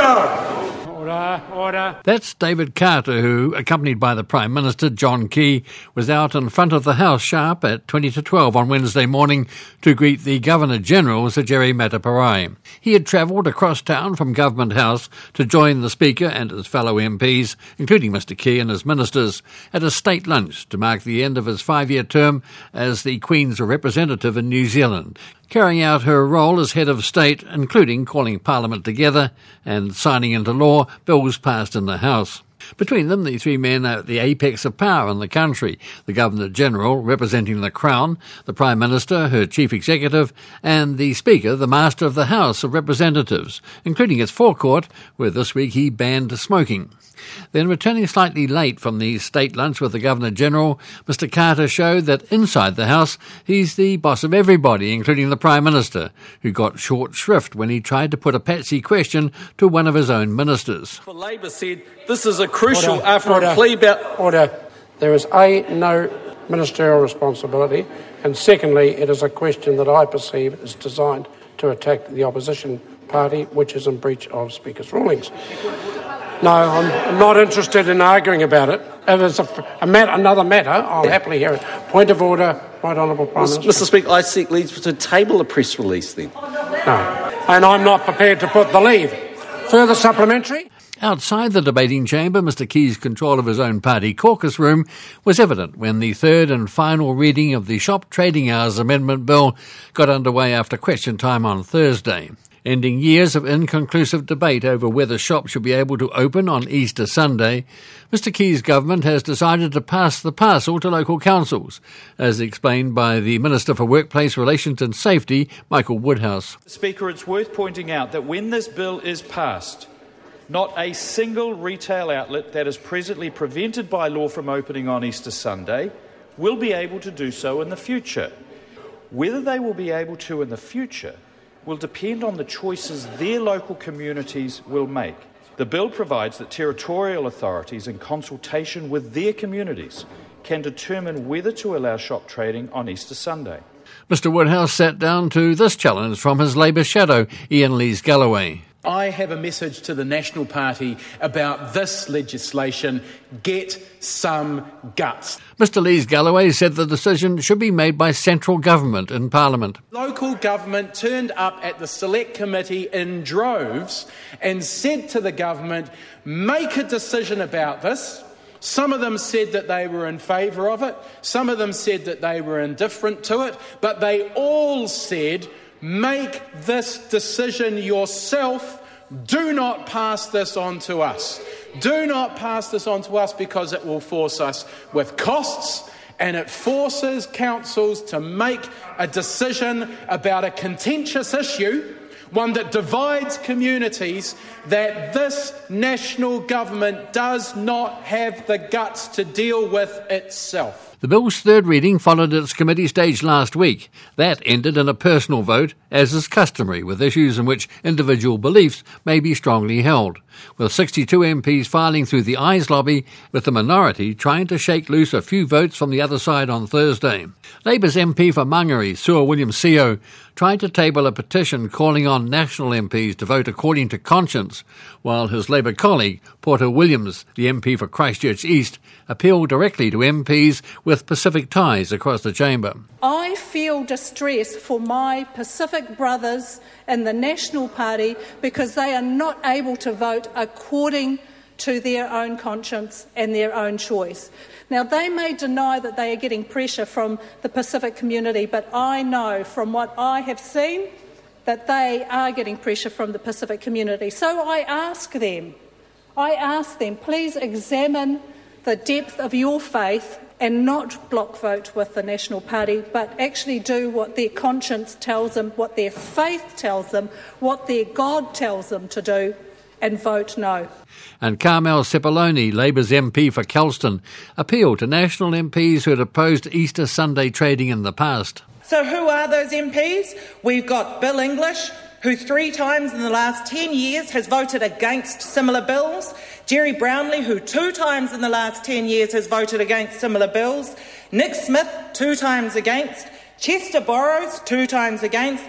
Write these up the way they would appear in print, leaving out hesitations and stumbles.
down. Order. That's David Carter, who, accompanied by the Prime Minister, John Key, was out in front of the House sharp at 20 to 12 on Wednesday morning to greet the Governor-General, Sir Jerry Mataparai. He had travelled across town from Government House to join the Speaker and his fellow MPs, including Mr Key and his ministers, at a state lunch to mark the end of his 5-year term as the Queen's representative in New Zealand, carrying out her role as head of state, including calling Parliament together and signing into law bills passed in the House. Between them, the three men are at the apex of power in the country, the Governor-General representing the Crown, the Prime Minister, her Chief Executive, and the Speaker, the Master of the House of Representatives, including its forecourt, where this week he banned smoking. Then, returning slightly late from the state lunch with the Governor-General, Mr Carter showed that inside the House he's the boss of everybody, including the Prime Minister, who got short shrift when he tried to put a patsy question to one of his own ministers. For Labor said this is a crucial after a plea about... Order. There is no ministerial responsibility, and secondly, it is a question that I perceive is designed to attack the opposition party, which is in breach of Speaker's rulings. No, I'm not interested in arguing about it. If it's another matter, I'll happily hear it. Point of order, Right Honourable Prime Minister. Mr Speaker, I seek leave to table a press release then. No, and I'm not prepared to put the leave. Further supplementary? Outside the debating chamber, Mr Key's control of his own party caucus room was evident when the third and final reading of the Shop Trading Hours Amendment Bill got underway after question time on Thursday, ending years of inconclusive debate over whether shops should be able to open on Easter Sunday. Mr Key's government has decided to pass the parcel to local councils, as explained by the Minister for Workplace Relations and Safety, Michael Woodhouse. Speaker, it's worth pointing out that when this bill is passed, not a single retail outlet that is presently prevented by law from opening on Easter Sunday will be able to do so in the future. Whether they will be able to in the future will depend on the choices their local communities will make. The bill provides that territorial authorities, in consultation with their communities, can determine whether to allow shop trading on Easter Sunday. Mr Woodhouse sat down to this challenge from his Labour shadow, Ian Lees-Galloway. I have a message to the National Party about this legislation. Get some guts. Mr Lees-Galloway said the decision should be made by central government in Parliament. Local government turned up at the Select Committee in droves and said to the government, make a decision about this. Some of them said that they were in favour of it. Some of them said that they were indifferent to it. But they all said, make this decision yourself. Do not pass this on to us. Do not pass this on to us because it will force us with costs, and it forces councils to make a decision about a contentious issue, one that divides communities, that this national government does not have the guts to deal with itself. The bill's third reading followed its committee stage last week. That ended in a personal vote, as is customary with issues in which individual beliefs may be strongly held, with 62 MPs filing through the Ayes lobby, with the minority trying to shake loose a few votes from the other side on Thursday. Labour's MP for Mangere, Sue Williams-Seo, tried to table a petition calling on national MPs to vote according to conscience, while his Labour colleague, Porter Williams, the MP for Christchurch East, appealed directly to MPs with Pacific ties across the chamber. I feel distress for my Pacific brothers in the National Party because they are not able to vote according to their own conscience and their own choice. Now, they may deny that they are getting pressure from the Pacific community, but I know from what I have seen that they are getting pressure from the Pacific community. So I ask them, please examine the depth of your faith and not block vote with the National Party, but actually do what their conscience tells them, what their faith tells them, what their God tells them to do, and vote no. And Carmel Sepuloni, Labour's MP for Kelston, appealed to national MPs who had opposed Easter Sunday trading in the past. So who are those MPs? We've got Bill English, who 3 times in the last 10 years has voted against similar bills. Jerry Brownlee, who 2 times in the last 10 years has voted against similar bills. Nick Smith, 2 times against. Chester Borrows, 2 times against.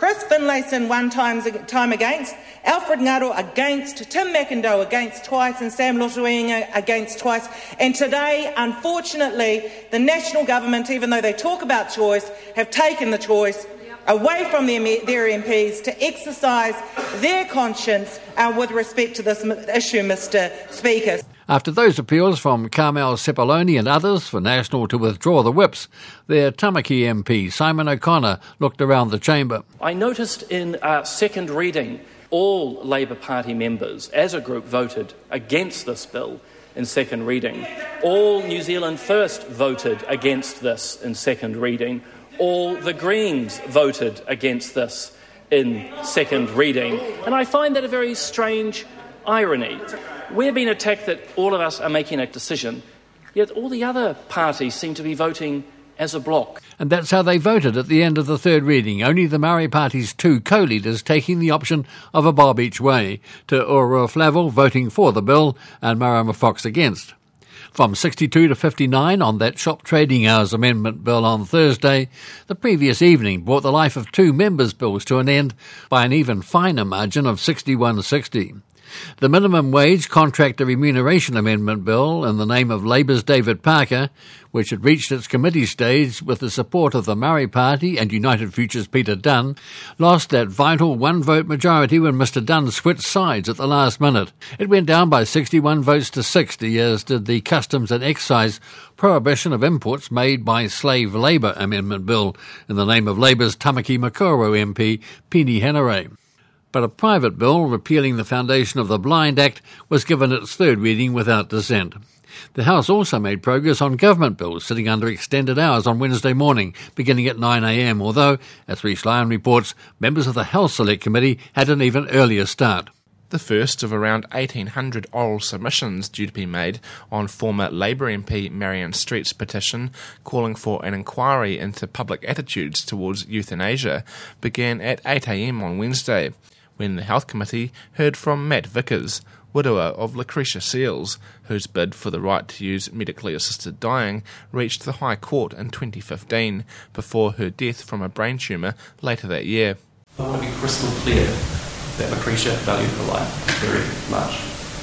Chris Finlayson one time against, Alfred Ngaro against, Tim McIndoe against twice, and Sam Lotuinga against twice. And today, unfortunately, the National Government, even though they talk about choice, have taken the choice away from their MPs to exercise their conscience with respect to this issue, Mr Speaker. After those appeals from Carmel Sepuloni and others for National to withdraw the whips, their Tamaki MP, Simon O'Connor, looked around the chamber. I noticed in second reading, all Labour Party members, as a group, voted against this bill in second reading. All New Zealand First voted against this in second reading. All the Greens voted against this in second reading. And I find that a very strange irony. We're being attacked that all of us are making a decision, yet all the other parties seem to be voting as a bloc. And that's how they voted at the end of the third reading, only the Maori Party's two co-leaders taking the option of a bob each way, to Urua Flavel voting for the bill and Marama Fox against. From 62 to 59 on that shop trading hours amendment bill on Thursday, the previous evening brought the life of two members' bills to an end by an even finer margin of 61-60. The Minimum Wage Contractor Remuneration Amendment Bill, in the name of Labour's David Parker, which had reached its committee stage with the support of the Maori Party and United Future's Peter Dunn, lost that vital one-vote majority when Mr Dunn switched sides at the last minute. It went down by 61 votes to 60, as did the Customs and Excise Prohibition of Imports Made by Slave Labour Amendment Bill, in the name of Labour's Tamaki Makaurau MP, Pini Henare. But a private bill repealing the Foundation of the Blind Act was given its third reading without dissent. The House also made progress on government bills sitting under extended hours on Wednesday morning, beginning at 9 a.m, although, as Rhys Lyon reports, members of the Health Select Committee had an even earlier start. The first of around 1,800 oral submissions due to be made on former Labour MP Marianne Street's petition calling for an inquiry into public attitudes towards euthanasia began at 8 a.m. on Wednesday, when the Health Committee heard from Matt Vickers, widower of Lucretia Seals, whose bid for the right to use medically assisted dying reached the High Court in 2015 before her death from a brain tumour later that year. I want to be crystal clear that Lucretia valued her life very much.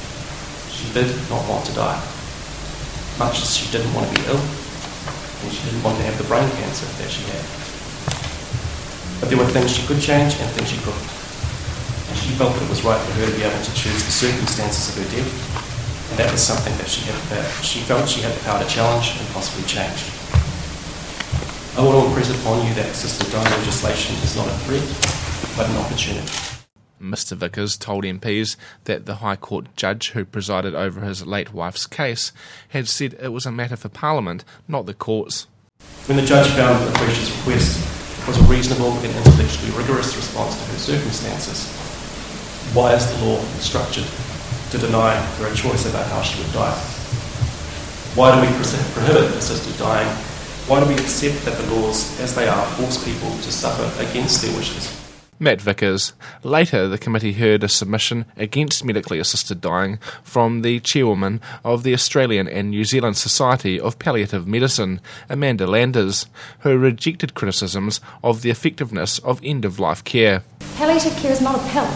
She did not want to die, much as she didn't want to be ill, and she didn't want to have the brain cancer that she had. But there were things she could change and things she couldn't. And she felt that it was right for her to be able to choose the circumstances of her death, and that was something that she felt she had the power to challenge and possibly change. I want to impress upon you that assisted dying legislation is not a threat, but an opportunity. Mr Vickers told MPs that the High Court judge who presided over his late wife's case had said it was a matter for Parliament, not the courts. When the judge found that Lucretia's request was a reasonable and intellectually rigorous response to her circumstances, why is the law structured to deny her a choice about how she would die? Why do we prohibit assisted dying? Why do we accept that the laws, as they are, force people to suffer against their wishes? Matt Vickers. Later, the committee heard a submission against medically assisted dying from the chairwoman of the Australian and New Zealand Society of Palliative Medicine, Amanda Landers, who rejected criticisms of the effectiveness of end-of-life care. Palliative care is not a pill.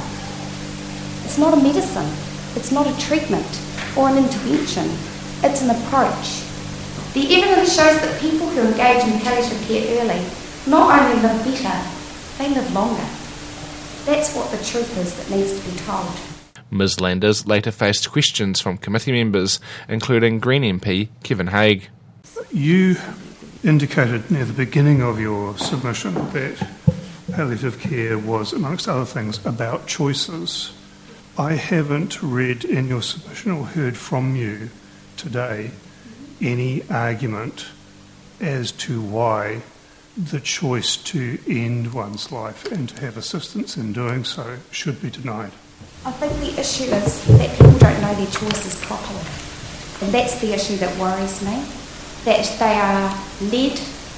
It's not a medicine. It's not a treatment or an intervention. It's an approach. The evidence shows that people who engage in palliative care early not only live better, they live longer. That's what the truth is that needs to be told. Ms Landers later faced questions from committee members, including Green MP Kevin Haig. You indicated near the beginning of your submission that palliative care was, amongst other things, about choices. I haven't read in your submission or heard from you today any argument as to why the choice to end one's life and to have assistance in doing so should be denied. I think the issue is that people don't know their choices properly. And that's the issue that worries me, that they are led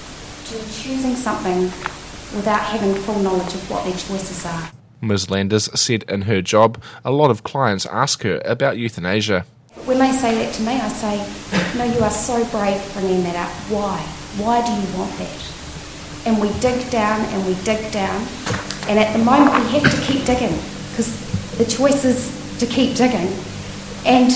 to choosing something without having full knowledge of what their choices are. Ms Landers said in her job, a lot of clients ask her about euthanasia. When they say that to me, I say, no, you are so brave bringing that up. Why? Why do you want that? And we dig down and we dig down, And at the moment we have to keep digging, because the choice is to keep digging, and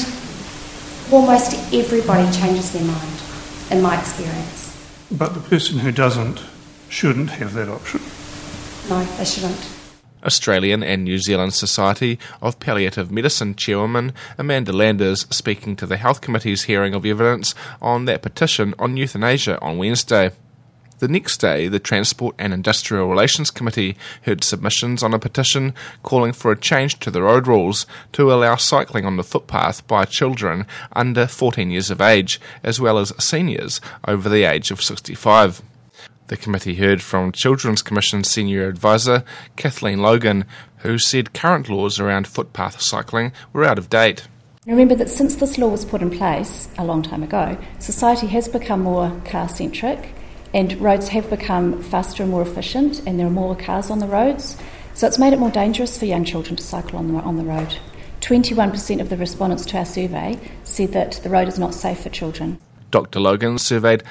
almost everybody changes their mind, in my experience. But the person who doesn't shouldn't have that option. No, they shouldn't. Australian and New Zealand Society of Palliative Medicine Chairwoman Amanda Landers speaking to the Health Committee's hearing of evidence on that petition on euthanasia on Wednesday. The next day, the Transport and Industrial Relations Committee heard submissions on a petition calling for a change to the road rules to allow cycling on the footpath by children under 14 years of age, as well as seniors over the age of 65. The committee heard from Children's Commission Senior Advisor Kathleen Logan, who said current laws around footpath cycling were out of date. Remember that since this law was put in place a long time ago, society has become more car-centric, and roads have become faster and more efficient, and there are more cars on the roads. So it's made it more dangerous for young children to cycle on the road. 21% of the respondents to our survey said that the road is not safe for children. Dr. Logan surveyed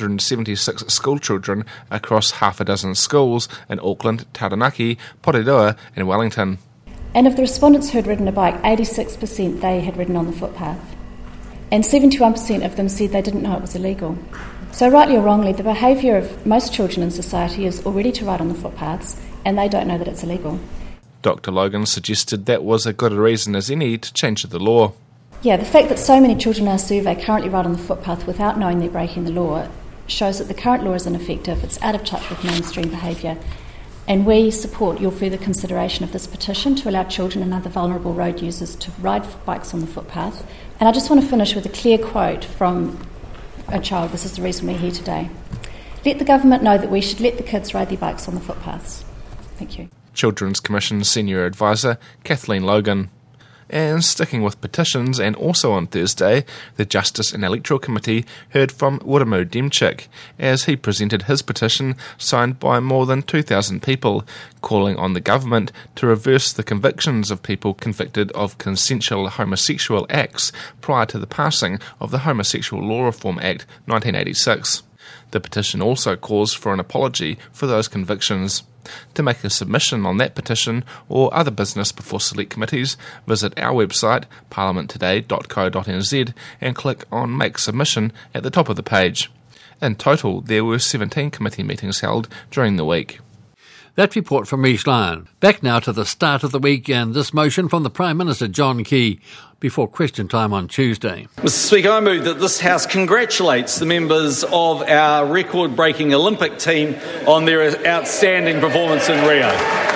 176 school children across half a dozen schools in Auckland, Taranaki, Porirua and Wellington. And of the respondents who had ridden a bike, 86% they had ridden on the footpath. And 71% of them said they didn't know it was illegal. So rightly or wrongly, the behaviour of most children in society is already to ride on the footpaths, and they don't know that it's illegal. Dr. Logan suggested that was as good a reason as any to change the law. Yeah, the fact that so many children in our survey currently ride on the footpath without knowing they're breaking the law shows that the current law is ineffective, it's out of touch with mainstream behaviour, and we support your further consideration of this petition to allow children and other vulnerable road users to ride bikes on the footpath. And I just want to finish with a clear quote from a child. This is the reason we're here today. Let the government know that we should let the kids ride their bikes on the footpaths. Thank you. Children's Commission Senior Advisor Kathleen Logan. And sticking with petitions, and also on Thursday, the Justice and Electoral Committee heard from Wiremu Demchik as he presented his petition signed by more than 2,000 people, calling on the government to reverse the convictions of people convicted of consensual homosexual acts prior to the passing of the Homosexual Law Reform Act 1986. The petition also calls for an apology for those convictions. To make a submission on that petition or other business before select committees, visit our website, parliamenttoday.co.nz, and click on Make Submission at the top of the page. In total, there were 17 committee meetings held during the week. That report from Rhys Lyon. Back now to the start of the week and this motion from the Prime Minister John Key before question time on Tuesday. Mr Speaker, I move that this House congratulates the members of our record-breaking Olympic team on their outstanding performance in Rio.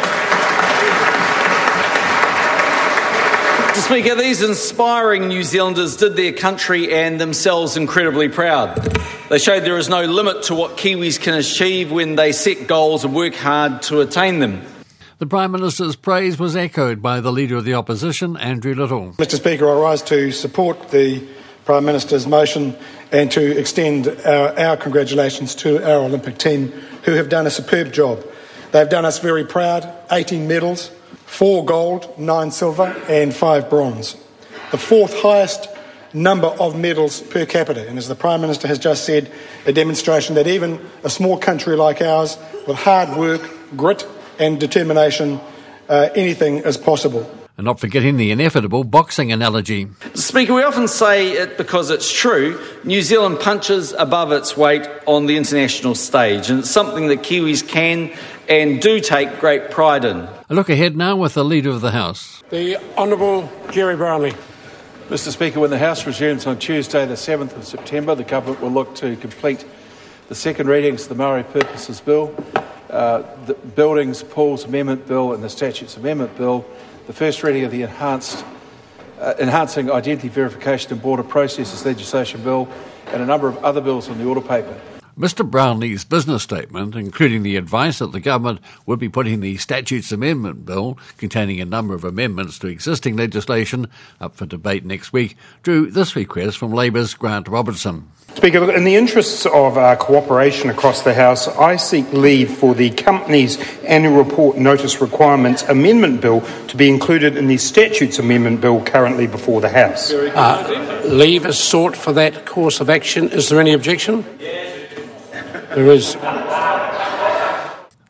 Mr Speaker, these inspiring New Zealanders did their country and themselves incredibly proud. They showed there is no limit to what Kiwis can achieve when they set goals and work hard to attain them. The Prime Minister's praise was echoed by the Leader of the Opposition, Andrew Little. Mr Speaker, I rise to support the Prime Minister's motion and to extend our congratulations to our Olympic team, who have done a superb job. They've done us very proud. 18 medals, 4 gold, 9 silver and 5 bronze. The 4th highest number of medals per capita, and as the Prime Minister has just said, a demonstration that even a small country like ours, with hard work, grit and determination, anything is possible. And not forgetting the inevitable boxing analogy. Speaker, we often say it because it's true. New Zealand punches above its weight on the international stage, and it's something that Kiwis can and do take great pride in. A look ahead now with the Leader of the House. The Honourable Jerry Brownlee. Mr Speaker, when the House resumes on Tuesday the 7th of September, the Government will look to complete the second readings of the Maori Purposes Bill, the Buildings, Pools Amendment Bill and the Statutes Amendment Bill, the first reading of the Enhancing Identity Verification and Border Processes Legislation Bill, and a number of other bills on the order paper. Mr Brownlee's business statement, including the advice that the government would be putting the Statutes Amendment Bill, containing a number of amendments to existing legislation, up for debate next week, drew this request from Labour's Grant Robertson. Speaker, in the interests of cooperation across the House, I seek leave for the Company's Annual Report Notice Requirements Amendment Bill to be included in the Statutes Amendment Bill currently before the House. Leave is sought for that course of action. Is there any objection? There is.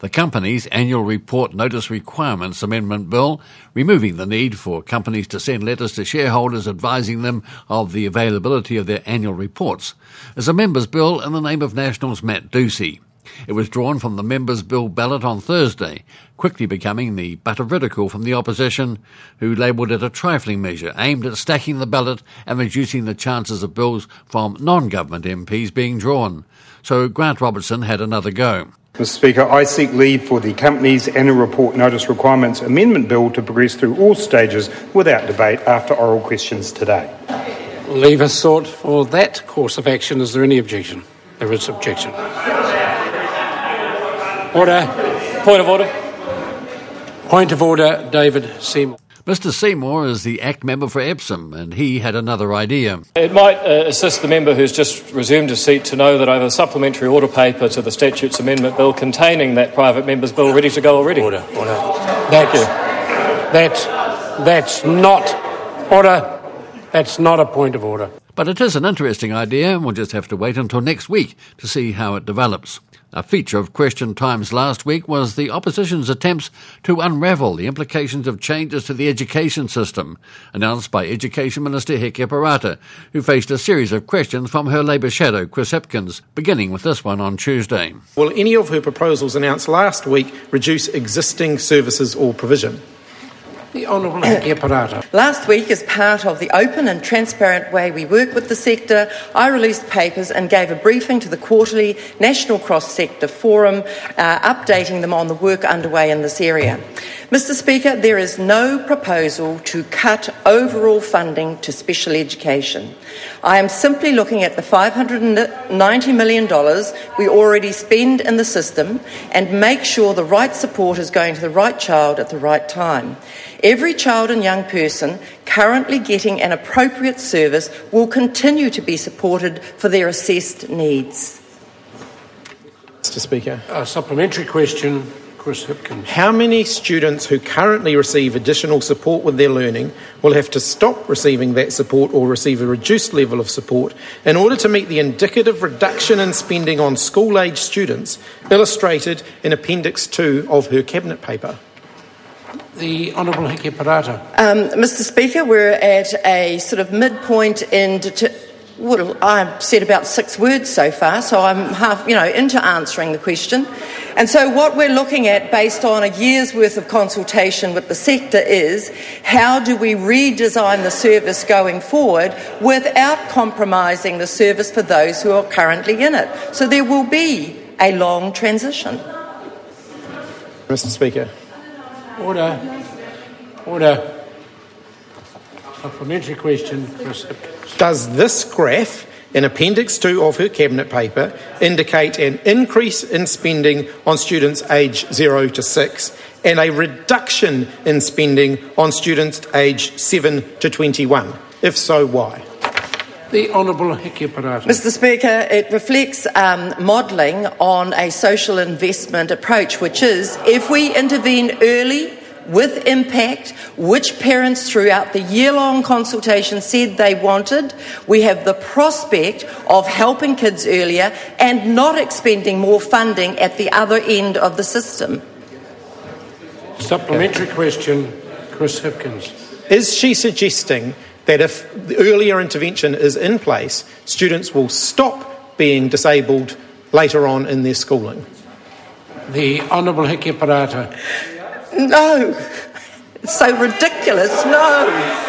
the Companies Annual Report Notice Requirements Amendment Bill, removing the need for companies to send letters to shareholders advising them of the availability of their annual reports, is a members' bill in the name of Nationals' Matt Ducey. It was drawn from the members' bill ballot on Thursday, quickly becoming the butt of ridicule from the opposition, who labelled it a trifling measure aimed at stacking the ballot and reducing the chances of bills from non-government MPs being drawn. So Grant Robertson had another go. Mr Speaker, I seek leave for the Companies Annual Report Notice Requirements Amendment Bill to progress through all stages without debate after oral questions today. Leave is sought for that course of action. Is there any objection? There is objection. Order. Point of order. Point of order, David Seymour. Mr Seymour is the ACT member for Epsom, and he had another idea. It might assist the member who's just resumed his seat to know that I have a supplementary order paper to the Statutes Amendment Bill containing that private member's bill ready to go already. Order. That's not a point of order. But it is an interesting idea, and we'll just have to wait until next week to see how it develops. A feature of Question Times last week was the opposition's attempts to unravel the implications of changes to the education system, announced by Education Minister Heke Parata, who faced a series of questions from her Labour shadow, Chris Hipkins, beginning with this one on Tuesday. Will any of her proposals announced last week reduce existing services or provision? The Honourable Heke Parata. Last week, as part of the open and transparent way we work with the sector, I released papers and gave a briefing to the quarterly National Cross-Sector Forum, updating them on the work underway in this area. Mr Speaker, there is no proposal to cut overall funding to special education. I am simply looking at the $590 million we already spend in the system and make sure the right support is going to the right child at the right time. Every child and young person currently getting an appropriate service will continue to be supported for their assessed needs. Mr Speaker. A supplementary question, Chris Hipkins. How many students who currently receive additional support with their learning will have to stop receiving that support or receive a reduced level of support in order to meet the indicative reduction in spending on school-age students illustrated in Appendix 2 of her Cabinet paper? The Honourable Heke Parata. Mr Speaker, we're at a sort of midpoint in... Well, I've said about 6 words so far, so I'm half, into answering the question. And so what we're looking at, based on a year's worth of consultation with the sector, is how do we redesign the service going forward without compromising the service for those who are currently in it. So there will be a long transition. Mr Speaker. Order. Supplementary question, Chris Hipkins. Does this graph in Appendix 2 of her Cabinet paper indicate an increase in spending on students aged 0 to 6 and a reduction in spending on students aged 7 to 21? If so, why? The Honourable Heke Parata. Mr Speaker, it reflects modelling on a social investment approach, which is if we intervene early with impact, which parents throughout the year-long consultation said they wanted, we have the prospect of helping kids earlier and not expending more funding at the other end of the system. Supplementary question, Chris Hipkins. Is she suggesting that if the earlier intervention is in place, students will stop being disabled later on in their schooling? The Honourable Heke Parata. No. It's so ridiculous. No.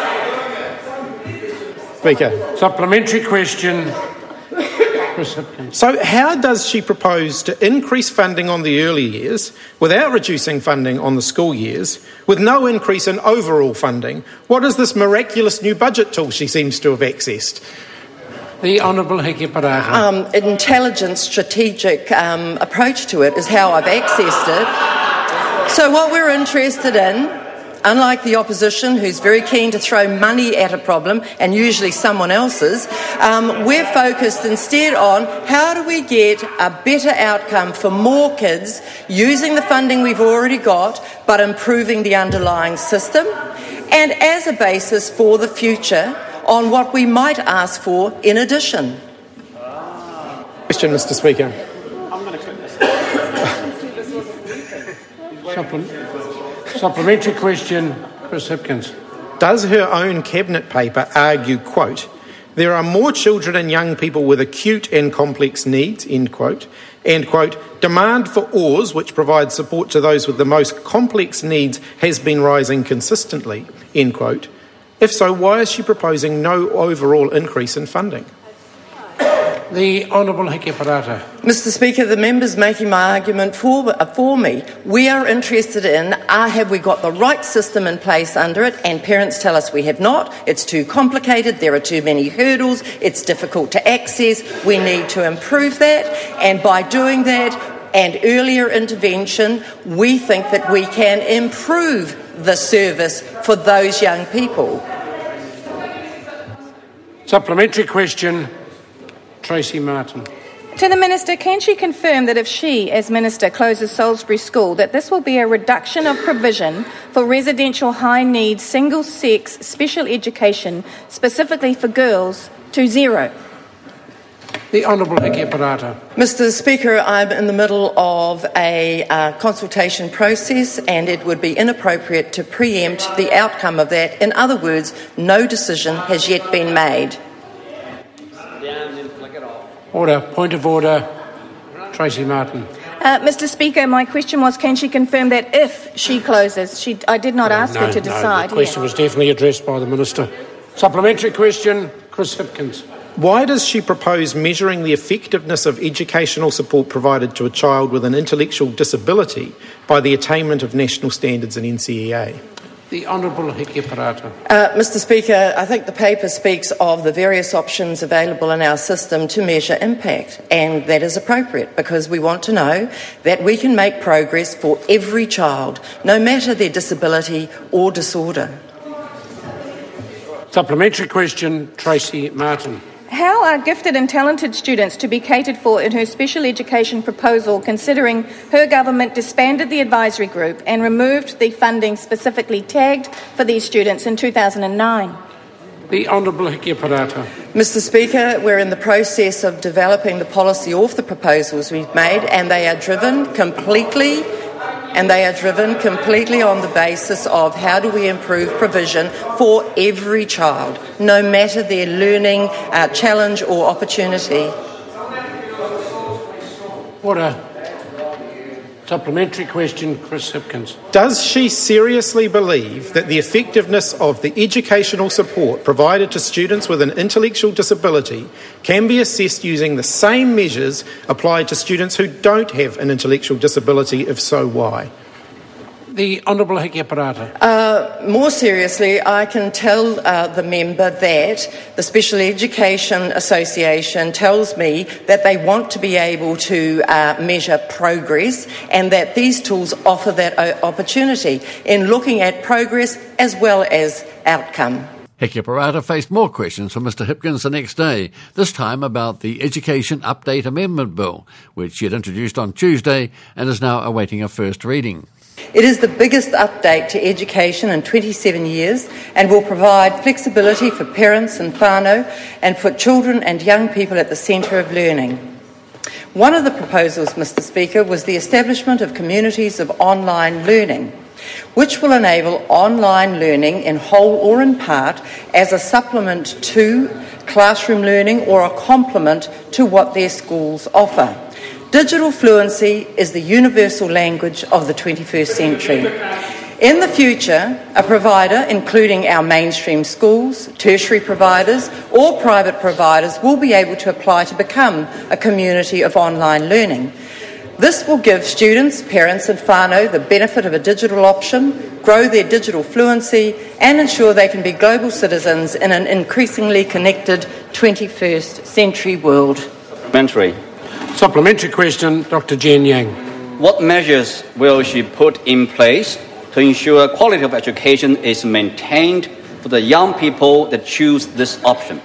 Speaker. Supplementary question, Chris Hipkins. So how does she propose to increase funding on the early years without reducing funding on the school years, with no increase in overall funding? What is this miraculous new budget tool she seems to have accessed? The Honourable Heke Parata. Intelligent, strategic approach to it is how I've accessed it. So what we're interested in, unlike the opposition who's very keen to throw money at a problem, and usually someone else's, we're focused instead on how do we get a better outcome for more kids using the funding we've already got but improving the underlying system, and as a basis for the future on what we might ask for in addition. Question, Mr Speaker. Supplementary question, Chris Hipkins. Does her own cabinet paper argue, quote, there are more children and young people with acute and complex needs, end quote, and, quote, demand for OARS, which provides support to those with the most complex needs, has been rising consistently, end quote. If so, why is she proposing no overall increase in funding? The Honourable Heke-Parata. Mr Speaker, the member's making my argument for me. We are interested in, have we got the right system in place under it? And parents tell us we have not. It's too complicated. There are too many hurdles. It's difficult to access. We need to improve that. And by doing that and earlier intervention, we think that we can improve the service for those young people. Supplementary question, Tracy Martin. To the Minister, can she confirm that if she, as Minister, closes Salisbury School, that this will be a reduction of provision for residential high-needs, single-sex special education, specifically for girls, to zero? The Honourable Heke-Parata. Mr Speaker, I'm in the middle of a consultation process and it would be inappropriate to preempt the outcome of that. In other words, no decision has yet been made. Order. Point of order. Tracy Martin. Mr Speaker, my question was, can she confirm that if she closes? I did not ask her to decide. The question was definitely addressed by the Minister. Supplementary question, Chris Hipkins. Why does she propose measuring the effectiveness of educational support provided to a child with an intellectual disability by the attainment of national standards in NCEA? The Honourable Heke-Parata. Mr Speaker, I think the paper speaks of the various options available in our system to measure impact, and that is appropriate because we want to know that we can make progress for every child, no matter their disability or disorder. Supplementary question, Tracy Martin. How are gifted and talented students to be catered for in her special education proposal, considering her government disbanded the advisory group and removed the funding specifically tagged for these students in 2009? The Honourable Heke-Parata. Mr Speaker, we're in the process of developing the policy off the proposals we've made, and they are driven completely on the basis of how do we improve provision for every child, no matter their learning challenge or opportunity. Order. Supplementary question, Chris Hipkins. Does she seriously believe that the effectiveness of the educational support provided to students with an intellectual disability can be assessed using the same measures applied to students who don't have an intellectual disability? If so, why? The Honourable Heke-Parata. More seriously, I can tell the member that the Special Education Association tells me that they want to be able to measure progress and that these tools offer that opportunity in looking at progress as well as outcome. Heke-Parata faced more questions from Mr Hipkins the next day, this time about the Education Update Amendment Bill, which she had introduced on Tuesday and is now awaiting a first reading. It is the biggest update to education in 27 years and will provide flexibility for parents and whānau and put children and young people at the centre of learning. One of the proposals, Mr Speaker, was the establishment of communities of online learning, which will enable online learning in whole or in part as a supplement to classroom learning or a complement to what their schools offer. Digital fluency is the universal language of the 21st century. In the future, a provider, including our mainstream schools, tertiary providers or private providers, will be able to apply to become a community of online learning. This will give students, parents and whānau the benefit of a digital option, grow their digital fluency and ensure they can be global citizens in an increasingly connected 21st century world. Supplementary question, Dr. Jen Yang. What measures will she put in place to ensure quality of education is maintained for the young people that choose this option?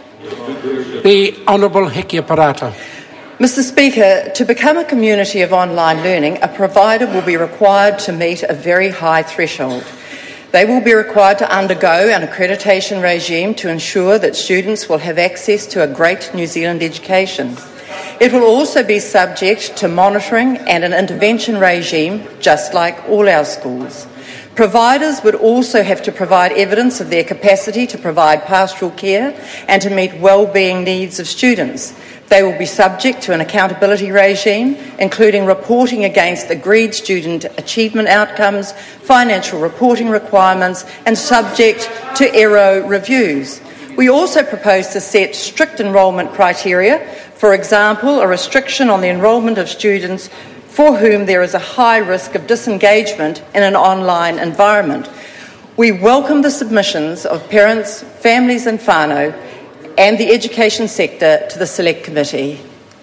The Honourable Heke-Parata. Mr Speaker, to become a community of online learning, a provider will be required to meet a very high threshold. They will be required to undergo an accreditation regime to ensure that students will have access to a great New Zealand education. It will also be subject to monitoring and an intervention regime, just like all our schools. Providers would also have to provide evidence of their capacity to provide pastoral care and to meet well-being needs of students. They will be subject to an accountability regime, including reporting against agreed student achievement outcomes, financial reporting requirements, and subject to ERO reviews. We also propose to set strict enrolment criteria, for example, a restriction on the enrolment of students for whom there is a high risk of disengagement in an online environment. We welcome the submissions of parents, families and whānau and the education sector to the Select Committee.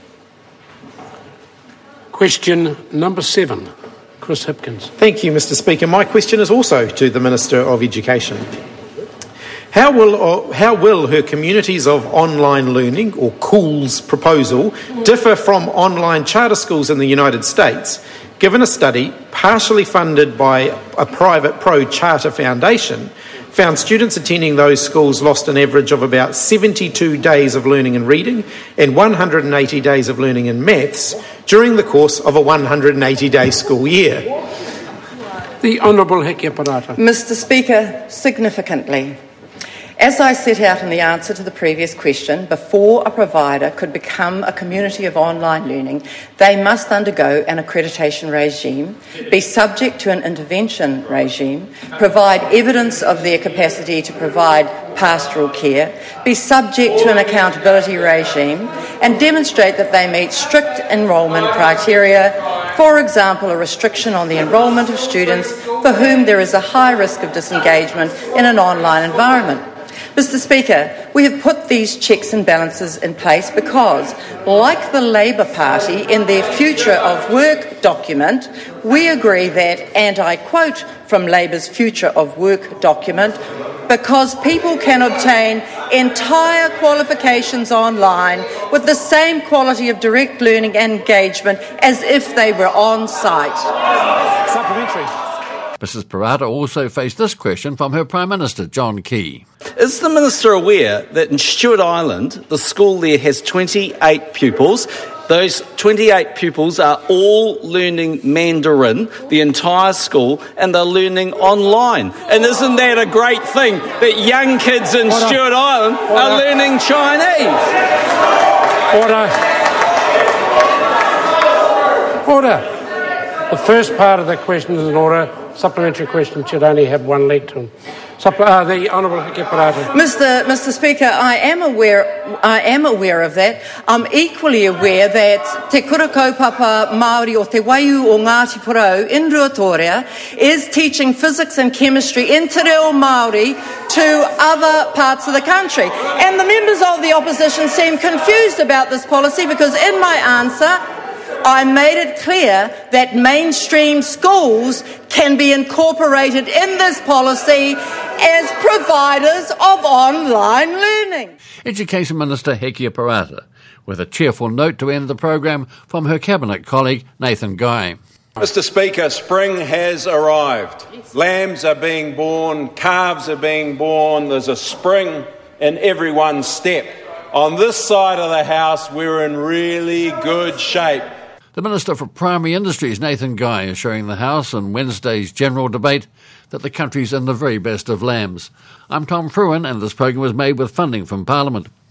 Question number 7, Chris Hipkins. Thank you, Mr Speaker. My question is also to the Minister of Education. How will her Communities of Online Learning, or COOLS, proposal differ from online charter schools in the United States, given a study partially funded by a private pro-charter foundation found students attending those schools lost an average of about 72 days of learning and reading and 180 days of learning in maths during the course of a 180-day school year? The Honourable Hekia Parata. Mr Speaker, significantly. As I set out in the answer to the previous question, before a provider could become a community of online learning, they must undergo an accreditation regime, be subject to an intervention regime, provide evidence of their capacity to provide pastoral care, be subject to an accountability regime, and demonstrate that they meet strict enrolment criteria, for example, a restriction on the enrolment of students for whom there is a high risk of disengagement in an online environment. Mr Speaker, we have put these checks and balances in place because, like the Labour Party in their Future of Work document, we agree that, and I quote from Labour's Future of Work document, because people can obtain entire qualifications online with the same quality of direct learning and engagement as if they were on site. Supplementary. Mrs Parata also faced this question from her Prime Minister, John Key. Is the Minister aware that in Stewart Island, the school there has 28 pupils? Those 28 pupils are all learning Mandarin, the entire school, and they're learning online. And isn't that a great thing, that young kids in Stewart Island are learning Chinese? Order. The first part of the question is in order. Supplementary question should only have one leg to them. The Honourable Hekia Parata. Mr Speaker, I am aware of that. I'm equally aware that Te Kura Kaupapa Māori o Te Waiu o Ngāti Porou in Ruatoria is teaching physics and chemistry in Te Reo Māori to other parts of the country. And the members of the opposition seem confused about this policy because in my answer I made it clear that mainstream schools can be incorporated in this policy as providers of online learning. Education Minister Hekia Parata, with a cheerful note to end the program from her Cabinet colleague Nathan Guy. Mr Speaker, spring has arrived. Lambs are being born, calves are being born, there's a spring in everyone's step. On this side of the House, we're in really good shape. The Minister for Primary Industries, Nathan Guy, assuring the House in Wednesday's general debate that the country's in the very best of lambs. I'm Tom Fruin, and this programme was made with funding from Parliament.